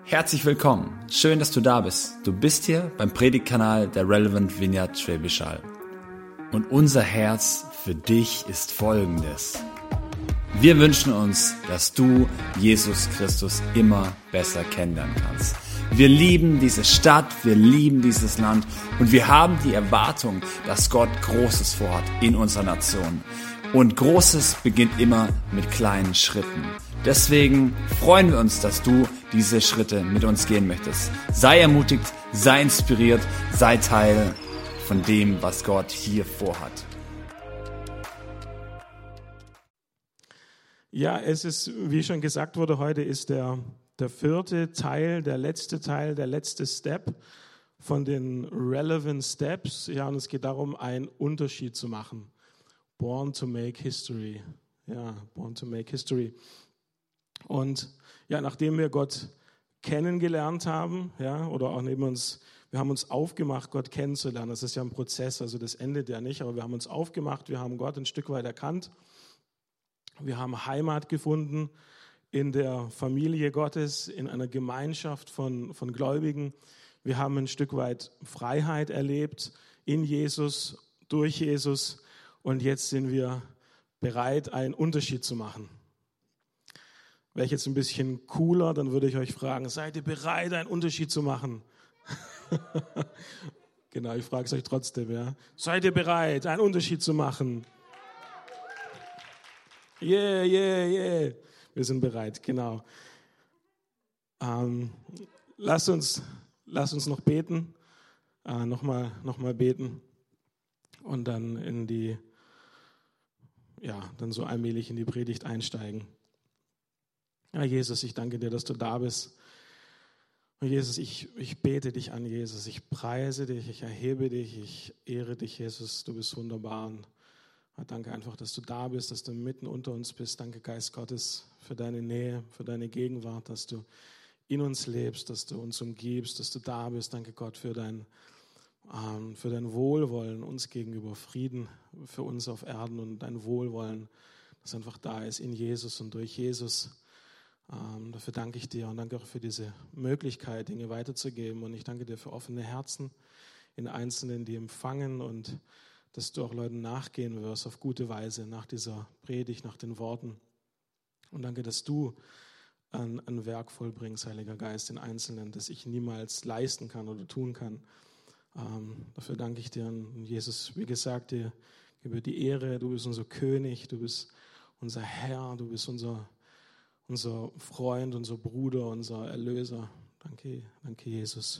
Herzlich willkommen. Schön, dass du da bist. Du bist hier beim Predigtkanal der Relevant Vineyard Schwäbisch Hall. Und unser Herz für dich ist folgendes. Wir wünschen uns, dass du Jesus Christus immer besser kennenlernen kannst. Wir lieben diese Stadt, wir lieben dieses Land und wir haben die Erwartung, dass Gott Großes vorhat in unserer Nation. Und Großes beginnt immer mit kleinen Schritten. Deswegen freuen wir uns, dass du diese Schritte mit uns gehen möchtest. Sei ermutigt, sei inspiriert, sei Teil von dem, was Gott hier vorhat. Ja, es ist, wie schon gesagt wurde, heute ist der vierte Teil, der letzte Step von den Relevant Steps. Ja, und es geht darum, einen Unterschied zu machen. Born to make history. Ja, born to make history. Und ja, nachdem wir Gott kennengelernt haben, ja, oder auch wir haben uns aufgemacht, Gott kennenzulernen. Das ist ja ein Prozess, also das endet ja nicht, aber wir haben uns aufgemacht, wir haben Gott ein Stück weit erkannt. Wir haben Heimat gefunden in der Familie Gottes, in einer Gemeinschaft von Gläubigen. Wir haben ein Stück weit Freiheit erlebt in Jesus, durch Jesus. Und jetzt sind wir bereit, einen Unterschied zu machen. Wäre ich jetzt ein bisschen cooler, dann würde ich euch fragen, seid ihr bereit, einen Unterschied zu machen? Genau, ich frage es euch trotzdem. Ja. Seid ihr bereit, einen Unterschied zu machen? Yeah, yeah, yeah. Wir sind bereit, genau. Lasst uns noch beten, nochmal beten und dann dann so allmählich in die Predigt einsteigen. Ja, Jesus, ich danke dir, dass du da bist. Und Jesus, ich bete dich an, Jesus. Ich preise dich, ich erhebe dich, ich ehre dich, Jesus. Du bist wunderbar. Und danke einfach, dass du da bist, dass du mitten unter uns bist. Danke, Geist Gottes, für deine Nähe, für deine Gegenwart, dass du in uns lebst, dass du uns umgibst, dass du da bist. Danke, Gott, für dein Wohlwollen uns gegenüber, Frieden für uns auf Erden und dein Wohlwollen, das einfach da ist in Jesus und durch Jesus. Dafür danke ich dir und danke auch für diese Möglichkeit, Dinge weiterzugeben. Und ich danke dir für offene Herzen in Einzelnen, die empfangen und dass du auch Leuten nachgehen wirst auf gute Weise nach dieser Predigt, nach den Worten. Und danke, dass du ein Werk vollbringst, Heiliger Geist, in Einzelnen, das ich niemals leisten kann oder tun kann. Dafür danke ich dir. Und Jesus, wie gesagt, dir gebe die Ehre. Du bist unser König, du bist unser Herr, du bist unser Freund, unser Bruder, unser Erlöser. Danke, Jesus.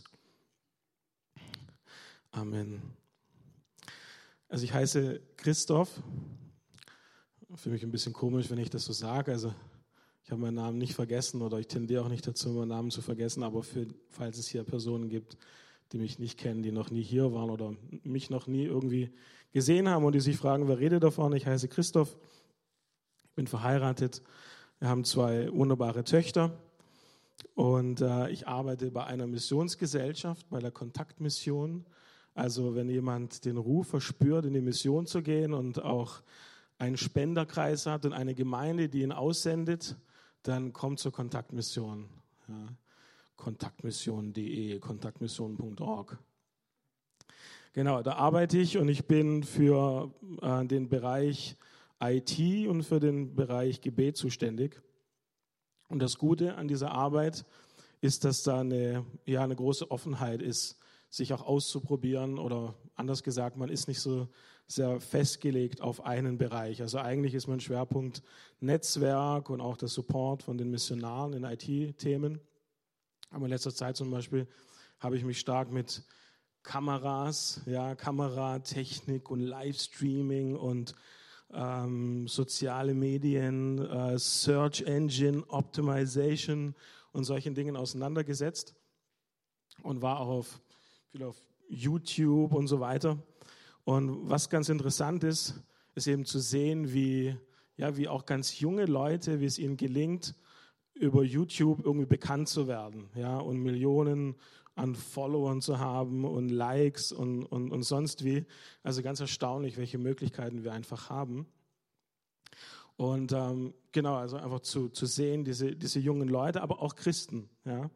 Amen. Also ich heiße Christoph. Für mich ein bisschen komisch, wenn ich das so sage. Also ich habe meinen Namen nicht vergessen oder ich tendiere auch nicht dazu, meinen Namen zu vergessen. Aber falls es hier Personen gibt, die mich nicht kennen, die noch nie hier waren oder mich noch nie irgendwie gesehen haben und die sich fragen, wer redet davon? Ich heiße Christoph. Ich bin verheiratet. Wir haben 2 wunderbare Töchter und ich arbeite bei einer Missionsgesellschaft, bei der Kontaktmission. Also wenn jemand den Ruf verspürt, in die Mission zu gehen und auch einen Spenderkreis hat und eine Gemeinde, die ihn aussendet, dann kommt zur Kontaktmission. Ja, kontaktmission.de, kontaktmission.org. Genau, da arbeite ich und ich bin für den Bereich IT und für den Bereich Gebet zuständig. Und das Gute an dieser Arbeit ist, dass da eine große Offenheit ist, sich auch auszuprobieren oder anders gesagt, man ist nicht so sehr festgelegt auf einen Bereich. Also eigentlich ist mein Schwerpunkt Netzwerk und auch der Support von den Missionaren in IT-Themen. Aber in letzter Zeit zum Beispiel habe ich mich stark mit Kameras, Kameratechnik und Livestreaming und soziale Medien, Search Engine Optimization und solchen Dingen auseinandergesetzt und war auch viel auf YouTube und so weiter. Und was ganz interessant ist eben zu sehen, wie auch ganz junge Leute, wie es ihnen gelingt, über YouTube irgendwie bekannt zu werden, und Millionen an Followern zu haben und Likes und sonst wie. Also ganz erstaunlich, welche Möglichkeiten wir einfach haben. Und also einfach zu sehen, diese jungen Leute, aber auch Christen,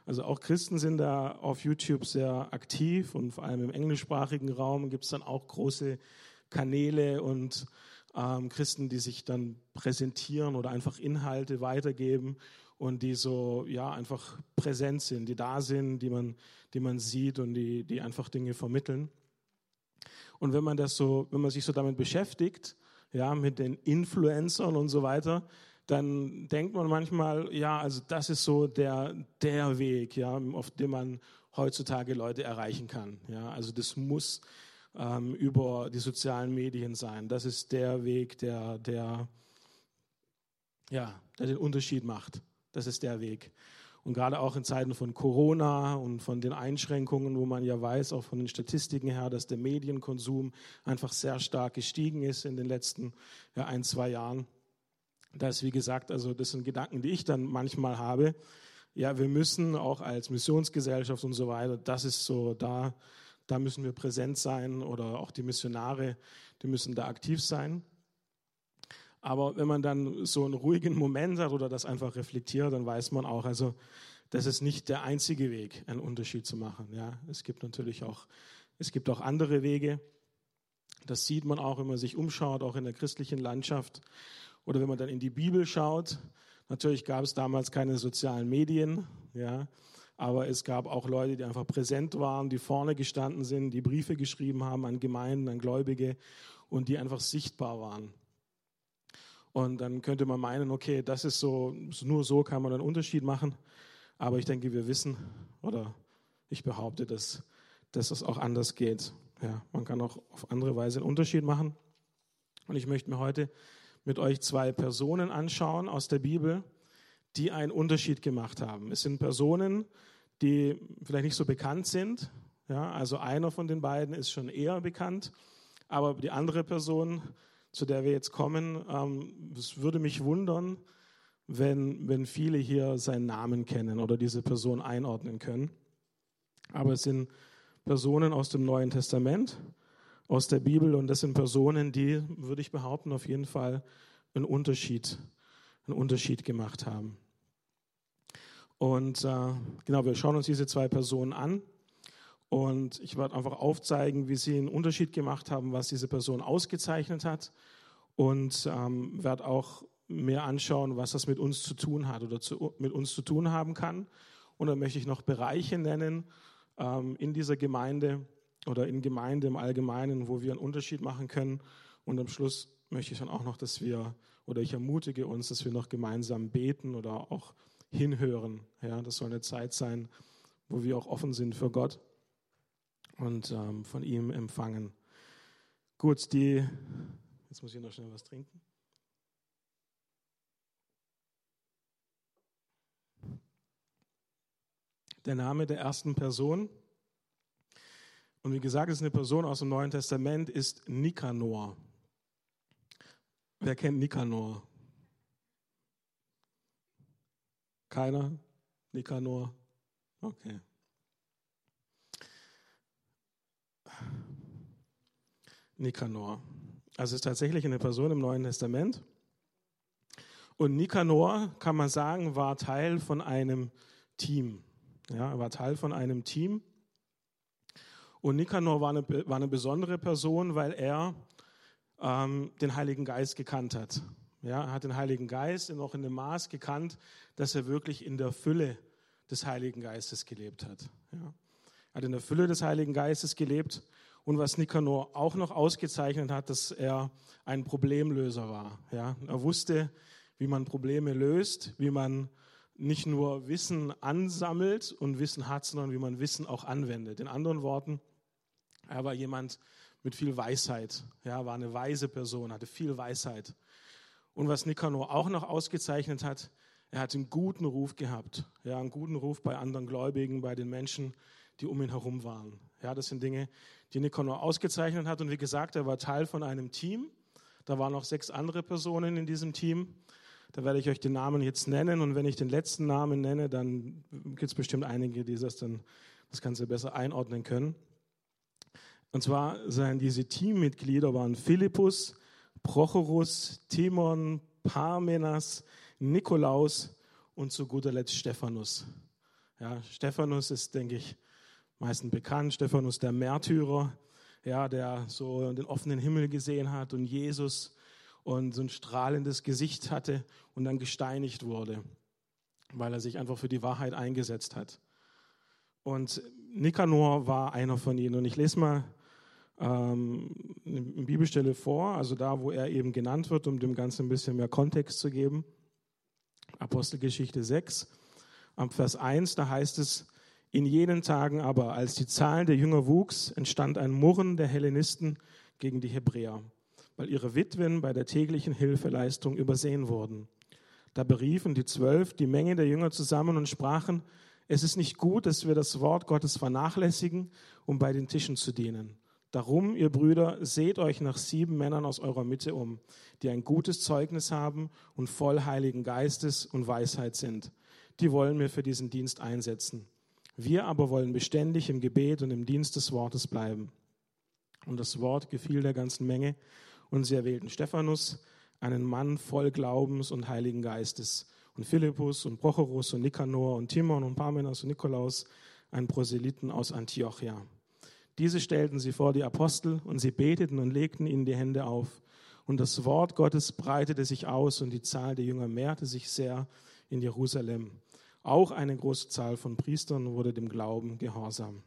Also auch Christen sind da auf YouTube sehr aktiv und vor allem im englischsprachigen Raum gibt es dann auch große Kanäle und Christen, die sich dann präsentieren oder einfach Inhalte weitergeben und die so einfach präsent sind, die da sind, die man sieht und die einfach Dinge vermitteln. Und wenn man sich so damit beschäftigt, mit den Influencern und so weiter, dann denkt man manchmal, also das ist so der Weg, auf dem man heutzutage Leute erreichen kann. Also das muss über die sozialen Medien sein. Das ist der Weg, der den Unterschied macht. Das ist der Weg. Und gerade auch in Zeiten von Corona und von den Einschränkungen, wo man ja weiß, auch von den Statistiken her, dass der Medienkonsum einfach sehr stark gestiegen ist in den letzten 1-2 Jahren. Das, wie gesagt, also das sind Gedanken, die ich dann manchmal habe. Ja, wir müssen auch als Missionsgesellschaft und so weiter, das ist so, da müssen wir präsent sein oder auch die Missionare, die müssen da aktiv sein. Aber wenn man dann so einen ruhigen Moment hat oder das einfach reflektiert, dann weiß man auch, also das ist nicht der einzige Weg, einen Unterschied zu machen. Ja, es gibt auch andere Wege. Das sieht man auch, wenn man sich umschaut, auch in der christlichen Landschaft. Oder wenn man dann in die Bibel schaut. Natürlich gab es damals keine sozialen Medien, aber es gab auch Leute, die einfach präsent waren, die vorne gestanden sind, die Briefe geschrieben haben an Gemeinden, an Gläubige und die einfach sichtbar waren. Und dann könnte man meinen, okay, das ist so, nur so kann man einen Unterschied machen. Aber ich denke, wir wissen, oder ich behaupte, dass das auch anders geht. Ja, man kann auch auf andere Weise einen Unterschied machen. Und ich möchte mir heute mit euch 2 Personen anschauen aus der Bibel, die einen Unterschied gemacht haben. Es sind Personen, die vielleicht nicht so bekannt sind. Ja, also einer von den beiden ist schon eher bekannt, aber die andere Person, zu der wir jetzt kommen, es würde mich wundern, wenn viele hier seinen Namen kennen oder diese Person einordnen können. Aber es sind Personen aus dem Neuen Testament, aus der Bibel, und das sind Personen, die, würde ich behaupten, auf jeden Fall einen Unterschied gemacht haben. Und wir schauen uns diese 2 Personen an und ich werde einfach aufzeigen, wie sie einen Unterschied gemacht haben, was diese Person ausgezeichnet hat, und werde auch mehr anschauen, was das mit uns zu tun hat oder mit uns zu tun haben kann. Und dann möchte ich noch Bereiche nennen in dieser Gemeinde oder in Gemeinde im Allgemeinen, wo wir einen Unterschied machen können. Und am Schluss möchte ich dann auch noch, ich ermutige uns, dass wir noch gemeinsam beten oder auch hinhören. Ja, das soll eine Zeit sein, wo wir auch offen sind für Gott und von ihm empfangen. Gut, jetzt muss ich noch schnell was trinken. Der Name der ersten Person, und wie gesagt, es ist eine Person aus dem Neuen Testament, ist Nikanor. Wer kennt Nikanor? Keiner? Nikanor? Okay. Nikanor. Also es ist tatsächlich eine Person im Neuen Testament. Und Nikanor, kann man sagen, war Teil von einem Team. Ja, er war Teil von einem Team. Und Nikanor war eine besondere Person, weil er den Heiligen Geist gekannt hat. Ja, er hat den Heiligen Geist noch in dem Maß gekannt, dass er wirklich in der Fülle des Heiligen Geistes gelebt hat. Ja. Er hat in der Fülle des Heiligen Geistes gelebt. Und was Nikanor auch noch ausgezeichnet hat, dass er ein Problemlöser war. Ja. Er wusste, wie man Probleme löst, wie man nicht nur Wissen ansammelt und Wissen hat, sondern wie man Wissen auch anwendet. In anderen Worten, er war jemand mit viel Weisheit. Ja, war eine weise Person, hatte viel Weisheit. Und was Nikanor auch noch ausgezeichnet hat, er hat einen guten Ruf gehabt. Ja, einen guten Ruf bei anderen Gläubigen, bei den Menschen, die um ihn herum waren. Ja, das sind Dinge, die Nikanor ausgezeichnet hat. Und wie gesagt, er war Teil von einem Team. Da waren noch 6 andere Personen in diesem Team. Da werde ich euch den Namen jetzt nennen. Und wenn ich den letzten Namen nenne, dann gibt es bestimmt einige, die das Ganze besser einordnen können. Und zwar diese Teammitglieder waren Philippus, Prochorus, Timon, Parmenas, Nikolaus und zu guter Letzt Stephanus. Ja, Stephanus ist, denke ich, meistens bekannt. Stephanus, der Märtyrer, ja, der so den offenen Himmel gesehen hat und Jesus und so ein strahlendes Gesicht hatte und dann gesteinigt wurde, weil er sich einfach für die Wahrheit eingesetzt hat. Und Nikanor war einer von ihnen. Und ich lese mal eine Bibelstelle vor, also da, wo er eben genannt wird, um dem Ganzen ein bisschen mehr Kontext zu geben. Apostelgeschichte 6, ab Vers 1, da heißt es: In jenen Tagen aber, als die Zahl der Jünger wuchs, entstand ein Murren der Hellenisten gegen die Hebräer, weil ihre Witwen bei der täglichen Hilfeleistung übersehen wurden. Da beriefen die 12 die Menge der Jünger zusammen und sprachen: Es ist nicht gut, dass wir das Wort Gottes vernachlässigen, um bei den Tischen zu dienen. Darum, ihr Brüder, seht euch nach 7 Männern aus eurer Mitte um, die ein gutes Zeugnis haben und voll Heiligen Geistes und Weisheit sind. Die wollen wir für diesen Dienst einsetzen. Wir aber wollen beständig im Gebet und im Dienst des Wortes bleiben. Und das Wort gefiel der ganzen Menge, und sie erwählten Stephanus, einen Mann voll Glaubens und Heiligen Geistes, und Philippus und Prochorus und Nikanor und Timon und Parmenas und Nikolaus, einen Proselyten aus Antiochia. Diese stellten sie vor die Apostel, und sie beteten und legten ihnen die Hände auf. Und das Wort Gottes breitete sich aus, und die Zahl der Jünger mehrte sich sehr in Jerusalem. Auch eine große Zahl von Priestern wurde dem Glauben gehorsam.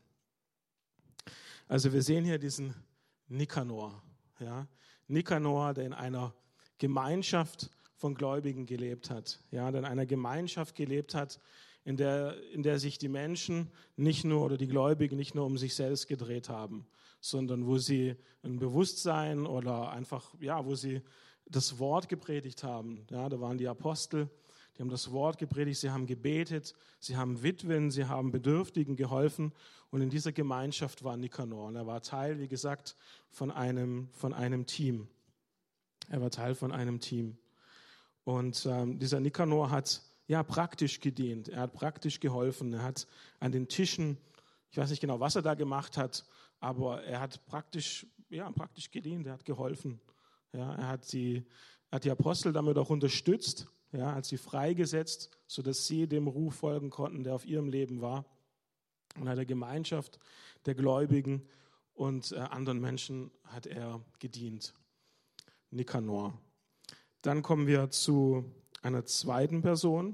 Also wir sehen hier diesen Nikanor. Ja? Nikanor, der in einer Gemeinschaft von Gläubigen gelebt hat. Ja? Der in einer Gemeinschaft gelebt hat, in der sich die Menschen nicht nur, oder die Gläubigen nicht nur um sich selbst gedreht haben, sondern wo sie ein Bewusstsein oder einfach, ja, wo sie das Wort gepredigt haben. Ja? Da waren die Apostel, die haben das Wort gepredigt, sie haben gebetet, sie haben Witwen, sie haben Bedürftigen geholfen, und in dieser Gemeinschaft war Nikanor. Und er war Teil, wie gesagt, von einem Team. Er war Teil von einem Team. Und dieser Nikanor hat praktisch gedient, er hat praktisch geholfen, er hat an den Tischen, ich weiß nicht genau, was er da gemacht hat, aber er hat praktisch gedient, er hat geholfen. Ja, er hat die Apostel damit auch unterstützt, ja, hat sie freigesetzt, sodass sie dem Ruf folgen konnten, der auf ihrem Leben war. Und hat der Gemeinschaft der Gläubigen und anderen Menschen hat er gedient. Nikanor. Dann kommen wir zu einer zweiten Person.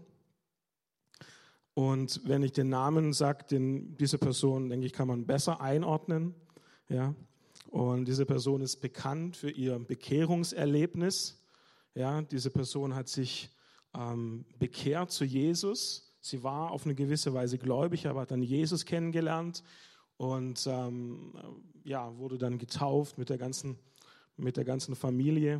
Und wenn ich den Namen sage, diese Person, denke ich, kann man besser einordnen. Ja? Und diese Person ist bekannt für ihr Bekehrungserlebnis. Ja? Diese Person hat sich bekehrt zu Jesus. Sie war auf eine gewisse Weise gläubig, aber hat dann Jesus kennengelernt und wurde dann getauft mit der ganzen Familie.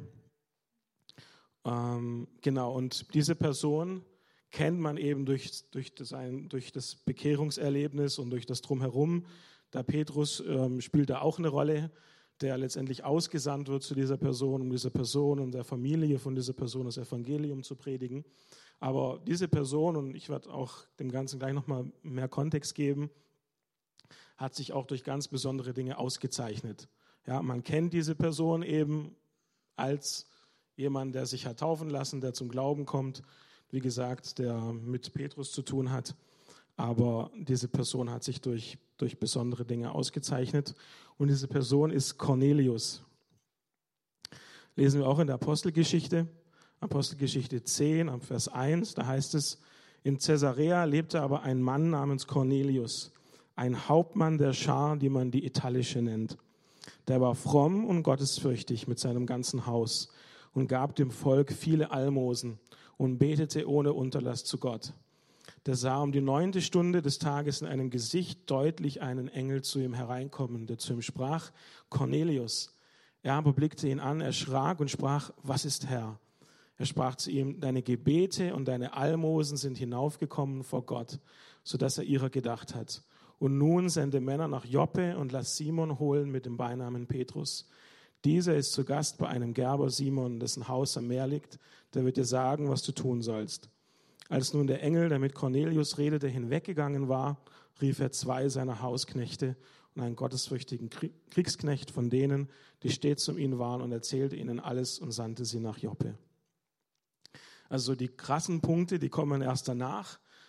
Und diese Person kennt man eben durch das Bekehrungserlebnis und durch das Drumherum. Der Petrus spielt da auch eine Rolle, der letztendlich ausgesandt wird zu dieser Person, um dieser Person und der Familie von dieser Person das Evangelium zu predigen. Aber diese Person, und ich werde auch dem Ganzen gleich nochmal mehr Kontext geben, hat sich auch durch ganz besondere Dinge ausgezeichnet. Ja, man kennt diese Person eben als jemand, der sich hat taufen lassen, der zum Glauben kommt, wie gesagt, der mit Petrus zu tun hat. Aber diese Person hat sich durch besondere Dinge ausgezeichnet. Und diese Person ist Cornelius. Lesen wir auch in der Apostelgeschichte 10, ab Vers 1, da heißt es: In Caesarea lebte aber ein Mann namens Cornelius, ein Hauptmann der Schar, die man die Italische nennt. Der war fromm und gottesfürchtig mit seinem ganzen Haus und gab dem Volk viele Almosen und betete ohne Unterlass zu Gott. Der sah um die 9. Stunde des Tages in einem Gesicht deutlich einen Engel zu ihm hereinkommen, der zu ihm sprach: Cornelius. Er aber blickte ihn an, erschrak und sprach: Was ist, Herr? Er sprach zu ihm: Deine Gebete und deine Almosen sind hinaufgekommen vor Gott, sodass er ihrer gedacht hat. Und nun sende Männer nach Joppe und lass Simon holen mit dem Beinamen Petrus. Dieser ist zu Gast bei einem Gerber Simon, dessen Haus am Meer liegt. Der wird dir sagen, was du tun sollst. Als nun der Engel, der mit Cornelius redete, hinweggegangen war, rief er 2 seiner Hausknechte und einen gottesfürchtigen Kriegsknecht von denen, die stets um ihn waren, und erzählte ihnen alles und sandte sie nach Joppe. Also die krassen Punkte, die kommen erst danach.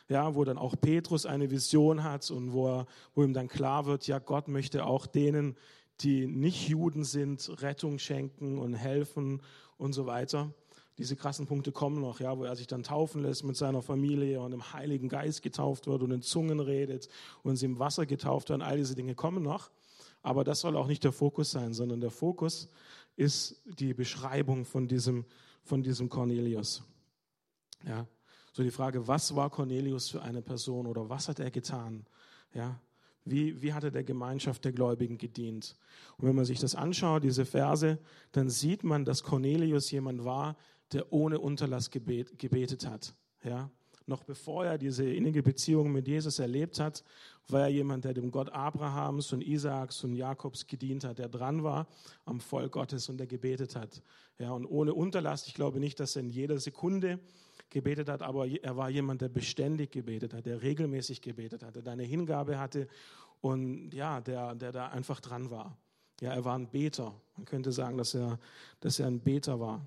ja, wo dann auch Petrus eine Vision hat und wo ihm dann klar wird, ja, Gott möchte auch denen, die nicht Juden sind, Rettung schenken und helfen und so weiter. Diese krassen Punkte kommen noch, ja, wo er sich dann taufen lässt mit seiner Familie und im Heiligen Geist getauft wird und in Zungen redet und sie im Wasser getauft werden. All diese Dinge kommen noch. Aber das soll auch nicht der Fokus sein, sondern der Fokus ist die Beschreibung von diesem Cornelius. Ja, so die Frage, was war Cornelius für eine Person oder was hat er getan? Ja, wie hat er der Gemeinschaft der Gläubigen gedient? Und wenn man sich das anschaut, diese Verse, dann sieht man, dass Cornelius jemand war, der ohne Unterlass gebetet hat. Ja? Noch bevor er diese innige Beziehung mit Jesus erlebt hat, war er jemand, der dem Gott Abrahams und Isaaks und Jakobs gedient hat, der dran war am Volk Gottes und der gebetet hat. Ja, und ohne Unterlass, ich glaube nicht, dass er in jeder Sekunde gebetet hat, aber er war jemand, der beständig gebetet hat, der regelmäßig gebetet hat, der eine Hingabe hatte und ja, der da einfach dran war. Ja, er war ein Beter. Man könnte sagen, dass er ein Beter war.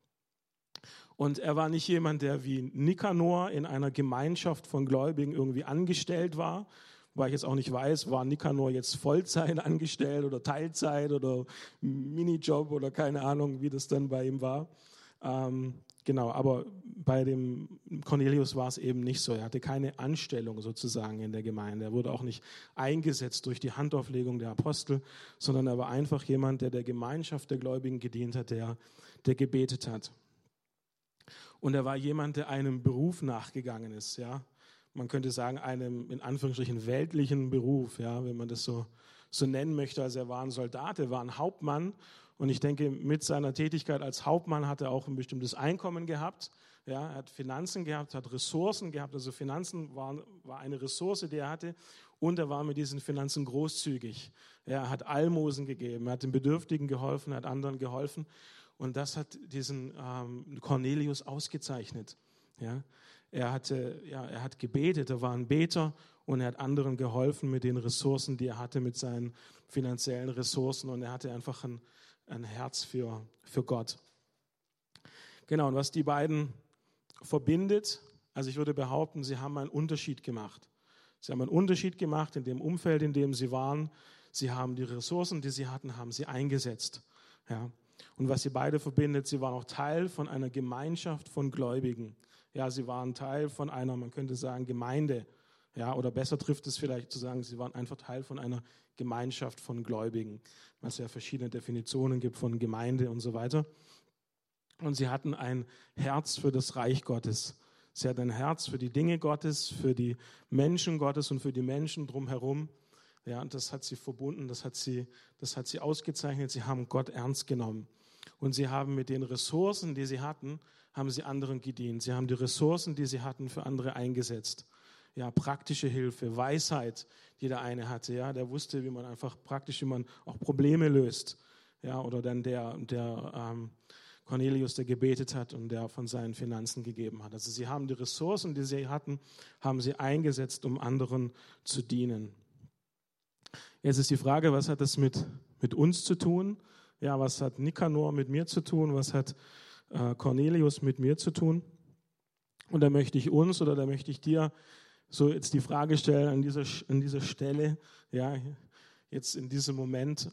Und er war nicht jemand, der wie Nikanor in einer Gemeinschaft von Gläubigen irgendwie angestellt war, weil ich jetzt auch nicht weiß, war Nikanor jetzt Vollzeit angestellt oder Teilzeit oder Minijob oder keine Ahnung, wie das dann bei ihm war. Genau, aber bei dem Cornelius war es eben nicht so. Er hatte keine Anstellung sozusagen in der Gemeinde. Er wurde auch nicht eingesetzt durch die Handauflegung der Apostel, sondern er war einfach jemand, der Gemeinschaft der Gläubigen gedient hat, der gebetet hat. Und er war jemand, der einem Beruf nachgegangen ist. Ja? Man könnte sagen, einem in Anführungsstrichen weltlichen Beruf, ja? Wenn man das so nennen möchte. Also er war ein Soldat, er war ein Hauptmann. Und ich denke, mit seiner Tätigkeit als Hauptmann hat er auch ein bestimmtes Einkommen gehabt. Ja? Er hat Finanzen gehabt, hat Ressourcen gehabt. Also Finanzen war eine Ressource, die er hatte. Und er war mit diesen Finanzen großzügig. Ja, er hat Almosen gegeben, er hat den Bedürftigen geholfen, er hat anderen geholfen. Und das hat diesen Cornelius ausgezeichnet. Ja? Er hat gebetet, er war ein Beter und er hat anderen geholfen mit den Ressourcen, die er hatte, mit seinen finanziellen Ressourcen. Und er hatte einfach ein Herz für Gott. Genau, und was die beiden verbindet, also ich würde behaupten, sie haben einen Unterschied gemacht. Sie haben einen Unterschied gemacht in dem Umfeld, in dem sie waren. Sie haben die Ressourcen, die sie hatten, haben sie eingesetzt. Ja. Und was sie beide verbindet, sie waren auch Teil von einer Gemeinschaft von Gläubigen. Ja, sie waren Teil von einer, man könnte sagen, Gemeinde. Ja, oder besser trifft es vielleicht zu sagen, sie waren einfach Teil von einer Gemeinschaft von Gläubigen, weil es ja verschiedene Definitionen gibt von Gemeinde und so weiter. Und sie hatten ein Herz für das Reich Gottes. Sie hatten ein Herz für die Dinge Gottes, für die Menschen Gottes und für die Menschen drumherum. Ja, und das hat sie verbunden, das hat sie ausgezeichnet. Sie haben Gott ernst genommen. Und sie haben mit den Ressourcen, die sie hatten, haben sie anderen gedient. Sie haben die Ressourcen, die sie hatten, für andere eingesetzt. Ja, praktische Hilfe, Weisheit, die der eine hatte. Ja, der wusste, wie man auch Probleme löst. Ja, oder dann der Cornelius, der gebetet hat und der von seinen Finanzen gegeben hat. Also sie haben die Ressourcen, die sie hatten, haben sie eingesetzt, um anderen zu dienen. Jetzt ist die Frage, was hat das mit uns zu tun? Ja, was hat Nikanor mit mir zu tun? Was hat Cornelius mit mir zu tun? Und da möchte ich uns oder da möchte ich dir so jetzt die Frage stellen an dieser Stelle, ja, jetzt in diesem Moment,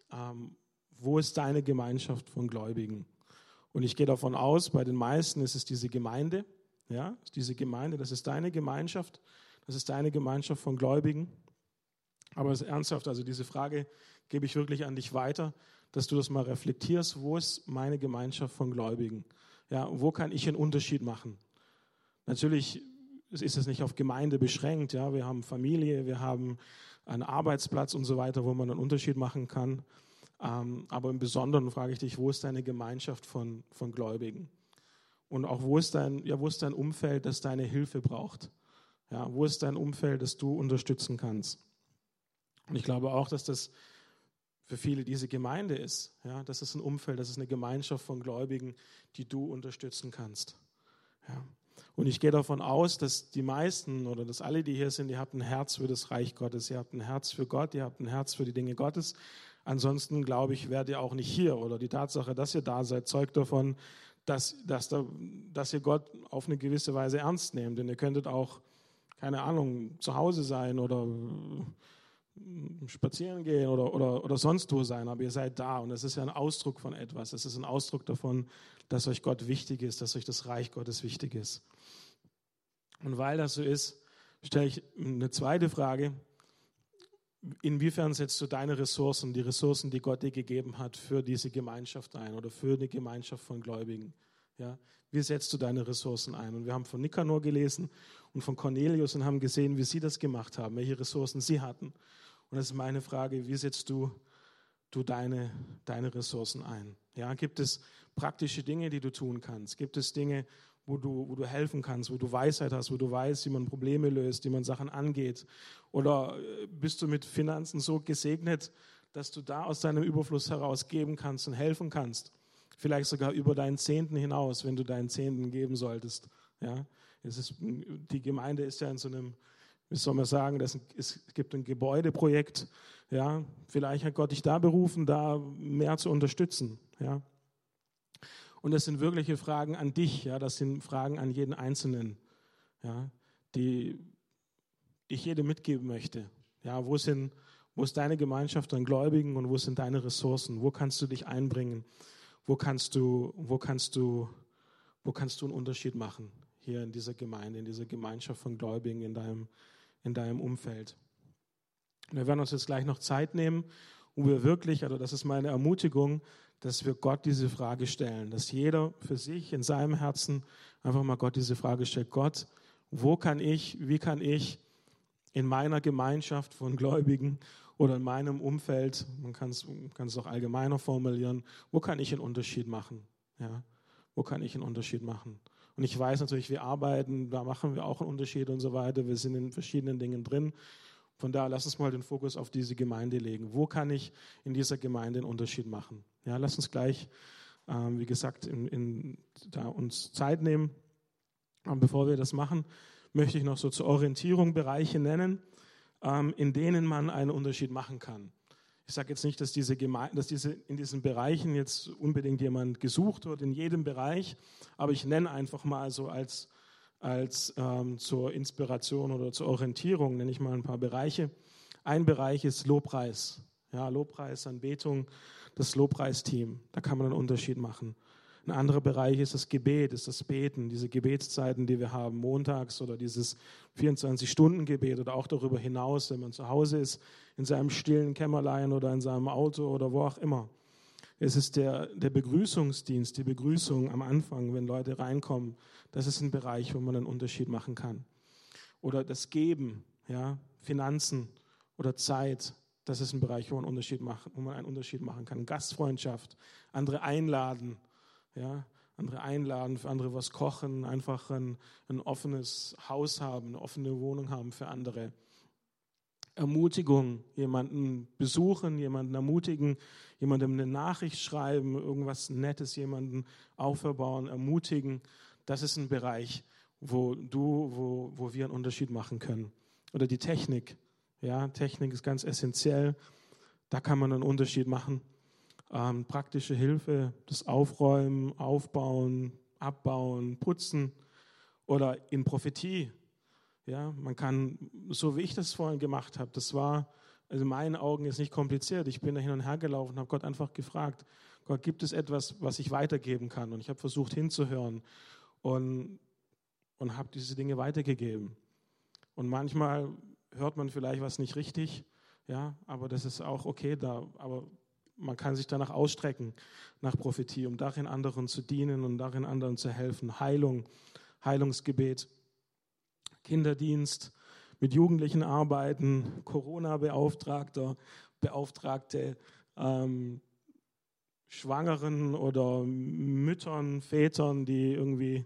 wo ist deine Gemeinschaft von Gläubigen? Und ich gehe davon aus, bei den meisten ist es diese Gemeinde, ja, diese Gemeinde, das ist deine Gemeinschaft, das ist deine Gemeinschaft von Gläubigen. Aber es ist ernsthaft, also diese Frage gebe ich wirklich an dich weiter, dass du das mal reflektierst, wo ist meine Gemeinschaft von Gläubigen? Ja, wo kann ich einen Unterschied machen? Natürlich ist es nicht auf Gemeinde beschränkt, ja, wir haben Familie, wir haben einen Arbeitsplatz und so weiter, wo man einen Unterschied machen kann. Aber im Besonderen frage ich dich, wo ist deine Gemeinschaft von Gläubigen? Und auch wo ist dein Umfeld, das deine Hilfe braucht? Ja, wo ist dein Umfeld, das du unterstützen kannst? Und ich glaube auch, dass das für viele diese Gemeinde ist. Ja, das ist ein Umfeld, das ist eine Gemeinschaft von Gläubigen, die du unterstützen kannst. Ja. Und ich gehe davon aus, dass die meisten oder dass alle, die hier sind, ihr habt ein Herz für das Reich Gottes, ihr habt ein Herz für Gott, ihr habt ein Herz für die Dinge Gottes. Ansonsten, glaube ich, wärt ihr auch nicht hier. Oder die Tatsache, dass ihr da seid, zeugt davon, dass ihr Gott auf eine gewisse Weise ernst nehmt. Denn ihr könntet auch keine Ahnung, zu Hause sein oder spazieren gehen oder sonst wo sein, aber ihr seid da und das ist ja ein Ausdruck von etwas. Es ist ein Ausdruck davon, dass euch Gott wichtig ist, dass euch das Reich Gottes wichtig ist. Und weil das so ist, stelle ich eine zweite Frage. Inwiefern setzt du deine Ressourcen, die Ressourcen, die Gott dir gegeben hat, für diese Gemeinschaft ein oder für eine Gemeinschaft von Gläubigen? Ja, wie setzt du deine Ressourcen ein? Und wir haben von Nikanor gelesen und von Cornelius und haben gesehen, wie sie das gemacht haben, welche Ressourcen sie hatten. Und das ist meine Frage, wie setzt du deine Ressourcen ein? Ja, gibt es praktische Dinge, die du tun kannst? Gibt es Dinge, wo du helfen kannst, wo du Weisheit hast, wo du weißt, wie man Probleme löst, wie man Sachen angeht? Oder bist du mit Finanzen so gesegnet, dass du da aus deinem Überfluss heraus geben kannst und helfen kannst? Vielleicht sogar über deinen Zehnten hinaus, wenn du deinen Zehnten geben solltest. Ja, die Gemeinde ist ja in so einem, wie soll man sagen, es gibt ein Gebäudeprojekt. Ja, vielleicht hat Gott dich da berufen, da mehr zu unterstützen. Ja. Und das sind wirkliche Fragen an dich. Ja, das sind Fragen an jeden Einzelnen, ja, die ich jedem mitgeben möchte. Ja, wo ist deine Gemeinschaft an Gläubigen und wo sind deine Ressourcen? Wo kannst du dich einbringen? Wo kannst du einen Unterschied machen hier in dieser Gemeinde, in dieser Gemeinschaft von Gläubigen, in deinem Umfeld? Wir werden uns jetzt gleich noch Zeit nehmen, wo wir wirklich, also das ist meine Ermutigung, dass wir Gott diese Frage stellen, dass jeder für sich in seinem Herzen einfach mal Gott diese Frage stellt: Gott, wie kann ich in meiner Gemeinschaft von Gläubigen oder in meinem Umfeld, man kann es auch allgemeiner formulieren, wo kann ich einen Unterschied machen? Ja, wo kann ich einen Unterschied machen? Und ich weiß natürlich, wir arbeiten, da machen wir auch einen Unterschied und so weiter, wir sind in verschiedenen Dingen drin. Von daher, lass uns mal den Fokus auf diese Gemeinde legen. Wo kann ich in dieser Gemeinde einen Unterschied machen? Ja, lass uns gleich, wie gesagt, da uns Zeit nehmen. Und bevor wir das machen, möchte ich noch so zur Orientierung Bereiche nennen, in denen man einen Unterschied machen kann. Ich sage jetzt nicht, dass in diesen Bereichen jetzt unbedingt jemand gesucht wird, in jedem Bereich, aber ich nenne einfach mal so als zur Inspiration oder zur Orientierung, nenne ich mal ein paar Bereiche. Ein Bereich ist Lobpreis. Ja, Lobpreis, Anbetung, das Lobpreisteam. Da kann man einen Unterschied machen. Ein anderer Bereich ist das Gebet, ist das Beten, diese Gebetszeiten, die wir haben, montags oder dieses 24-Stunden-Gebet oder auch darüber hinaus, wenn man zu Hause ist, in seinem stillen Kämmerlein oder in seinem Auto oder wo auch immer. Es ist der Begrüßungsdienst, die Begrüßung am Anfang, wenn Leute reinkommen. Das ist ein Bereich, wo man einen Unterschied machen kann. Oder das Geben, ja, Finanzen oder Zeit, das ist ein Bereich, wo man einen Unterschied machen kann. Gastfreundschaft, andere einladen, ja, für andere was kochen, einfach ein offenes Haus haben, eine offene Wohnung haben für andere. Ermutigung, jemanden besuchen, jemanden ermutigen, jemandem eine Nachricht schreiben, irgendwas Nettes, jemanden aufbauen, ermutigen. Das ist ein Bereich, wo wir einen Unterschied machen können. Oder die Technik. Ja, Technik ist ganz essentiell. Da kann man einen Unterschied machen. Praktische Hilfe, das Aufräumen, Aufbauen, Abbauen, Putzen oder in Prophetie. Ja, man kann, so wie ich das vorhin gemacht habe, das war, also in meinen Augen ist nicht kompliziert. Ich bin da hin und her gelaufen und habe Gott einfach gefragt, Gott, gibt es etwas, was ich weitergeben kann? Und ich habe versucht hinzuhören und habe diese Dinge weitergegeben. Und manchmal hört man vielleicht was nicht richtig, ja, aber das ist auch okay aber man kann sich danach ausstrecken, nach Prophetie, um darin anderen zu dienen und darin anderen zu helfen. Heilung, Heilungsgebet, Kinderdienst, mit Jugendlichen arbeiten, Corona-Beauftragte, Schwangeren oder Müttern, Vätern, die irgendwie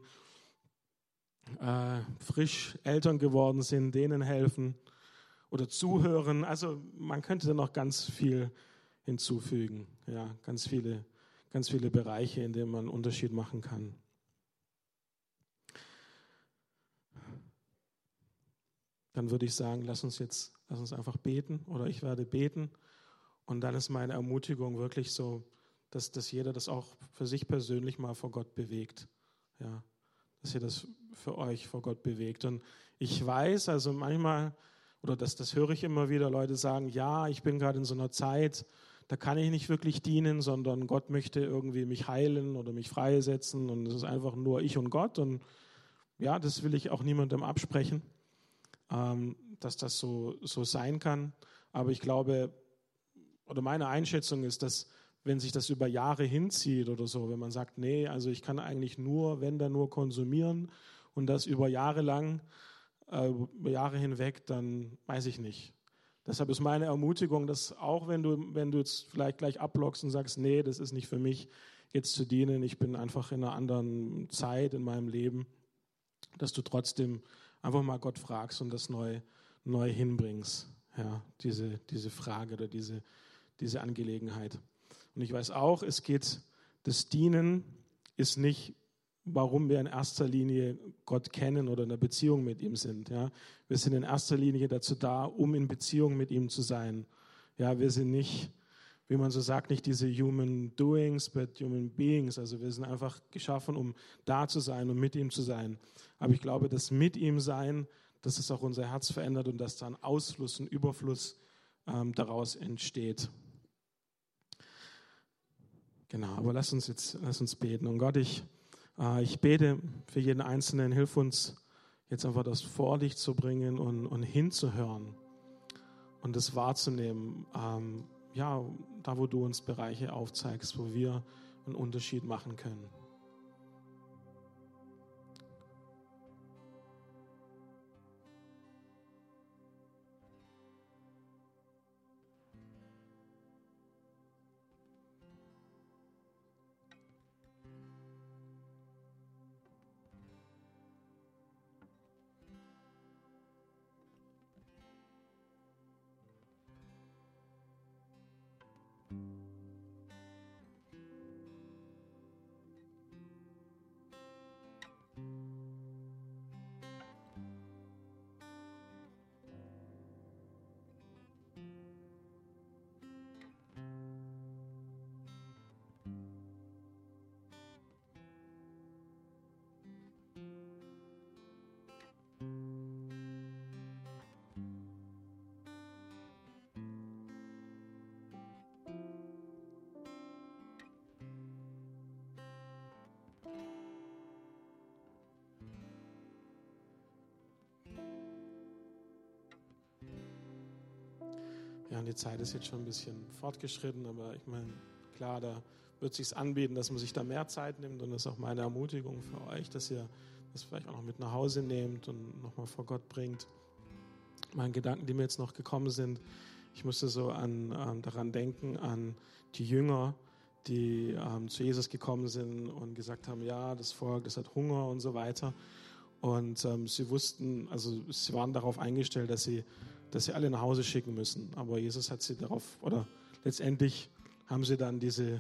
frisch Eltern geworden sind, denen helfen oder zuhören. Also man könnte da noch ganz viel hinzufügen, ja, ganz viele Bereiche, in denen man einen Unterschied machen kann. Dann würde ich sagen, lass uns einfach beten oder ich werde beten und dann ist meine Ermutigung wirklich so, dass jeder das auch für sich persönlich mal vor Gott bewegt, ja, dass ihr das für euch vor Gott bewegt. Und ich weiß, also manchmal, oder das höre ich immer wieder, Leute sagen, ja, ich bin gerade in so einer Zeit, da kann ich nicht wirklich dienen, sondern Gott möchte irgendwie mich heilen oder mich freisetzen und es ist einfach nur ich und Gott. Und ja, das will ich auch niemandem absprechen, dass das so sein kann. Aber ich glaube, oder meine Einschätzung ist, dass wenn sich das über Jahre hinzieht oder so, wenn man sagt, nee, also ich kann eigentlich nur, wenn dann nur konsumieren und das über Jahre lang, über Jahre hinweg, dann weiß ich nicht. Deshalb ist meine Ermutigung, dass auch wenn du jetzt vielleicht gleich abblockst und sagst, nee, das ist nicht für mich, jetzt zu dienen, ich bin einfach in einer anderen Zeit in meinem Leben, dass du trotzdem einfach mal Gott fragst und das neu hinbringst, ja, diese Frage oder diese Angelegenheit. Und ich weiß auch, das Dienen ist nicht, warum wir in erster Linie Gott kennen oder in einer Beziehung mit ihm sind. Ja. Wir sind in erster Linie dazu da, um in Beziehung mit ihm zu sein. Ja, wir sind nicht, wie man so sagt, nicht diese human doings, but human beings. Also wir sind einfach geschaffen, um da zu sein und mit ihm zu sein. Aber ich glaube, das mit ihm sein, dass es auch unser Herz verändert und dass da ein Ausfluss, ein Überfluss daraus entsteht. Genau, aber lass uns beten. Und Gott, ich bete für jeden Einzelnen, hilf uns jetzt einfach das vor dich zu bringen und hinzuhören und das wahrzunehmen. Ja, da wo du uns Bereiche aufzeigst, wo wir einen Unterschied machen können. Ja, und die Zeit ist jetzt schon ein bisschen fortgeschritten, aber ich meine, klar, da wird es sich anbieten, dass man sich da mehr Zeit nimmt und das ist auch meine Ermutigung für euch, dass ihr das vielleicht auch noch mit nach Hause nehmt und nochmal vor Gott bringt. Meine Gedanken, die mir jetzt noch gekommen sind, ich musste so daran denken, an die Jünger, die zu Jesus gekommen sind und gesagt haben, ja, das Volk, das hat Hunger und so weiter. Und sie wussten, also sie waren darauf eingestellt, dass sie alle nach Hause schicken müssen. Aber Jesus hat sie darauf, oder letztendlich haben sie dann dieses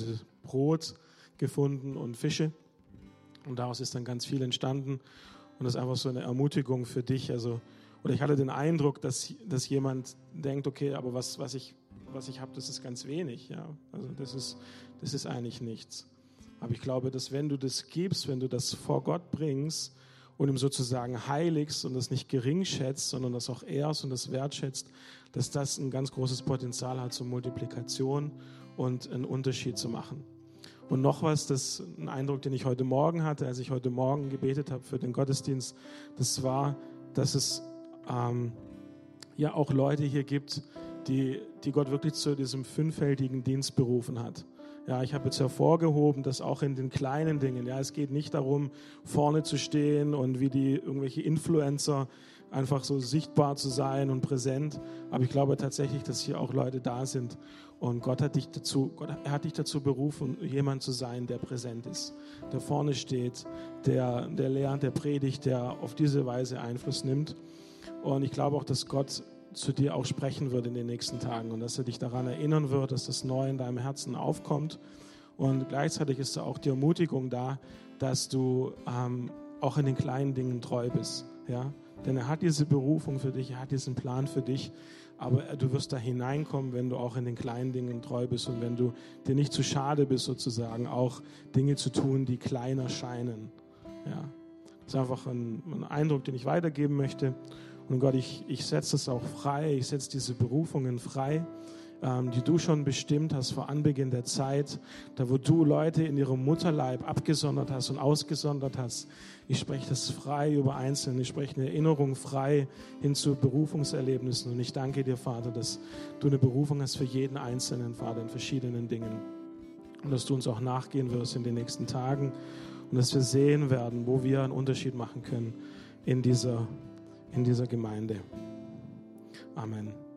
Brot gefunden und Fische. Und daraus ist dann ganz viel entstanden. Und das ist einfach so eine Ermutigung für dich. Also, oder ich hatte den Eindruck, dass jemand denkt, okay, aber was ich habe, das ist ganz wenig. Ja? Also das ist eigentlich nichts. Aber ich glaube, dass wenn du das gibst, wenn du das vor Gott bringst, und ihm sozusagen heiligst und das nicht gering schätzt, sondern das auch ehrst und das wertschätzt, dass das ein ganz großes Potenzial hat zur Multiplikation und einen Unterschied zu machen. Und noch was, das ein Eindruck, den ich heute Morgen hatte, als ich heute Morgen gebetet habe für den Gottesdienst, das war, dass es ja auch Leute hier gibt, die Gott wirklich zu diesem fünffältigen Dienst berufen hat. Ja, ich habe jetzt hervorgehoben, dass auch in den kleinen Dingen, ja, es geht nicht darum, vorne zu stehen und wie irgendwelche Influencer einfach so sichtbar zu sein und präsent. Aber ich glaube tatsächlich, dass hier auch Leute da sind und Gott hat dich dazu berufen, jemand zu sein, der präsent ist, der vorne steht, der lehrt, der predigt, der auf diese Weise Einfluss nimmt. Und ich glaube auch, dass Gott zu dir auch sprechen wird in den nächsten Tagen und dass er dich daran erinnern wird, dass das neu in deinem Herzen aufkommt. Und gleichzeitig ist da auch die Ermutigung da, dass du auch in den kleinen Dingen treu bist. Ja? Denn er hat diese Berufung für dich, er hat diesen Plan für dich, aber du wirst da hineinkommen, wenn du auch in den kleinen Dingen treu bist und wenn du dir nicht zu schade bist, sozusagen auch Dinge zu tun, die kleiner scheinen. Ja? Das ist einfach ein Eindruck, den ich weitergeben möchte. Und Gott, ich setze es auch frei, ich setze diese Berufungen frei, die du schon bestimmt hast vor Anbeginn der Zeit, da wo du Leute in ihrem Mutterleib abgesondert hast und ausgesondert hast. Ich spreche das frei über Einzelne, ich spreche eine Erinnerung frei hin zu Berufungserlebnissen. Und ich danke dir, Vater, dass du eine Berufung hast für jeden Einzelnen, Vater, in verschiedenen Dingen. Und dass du uns auch nachgehen wirst in den nächsten Tagen und dass wir sehen werden, wo wir einen Unterschied machen können in dieser Gemeinde. Amen.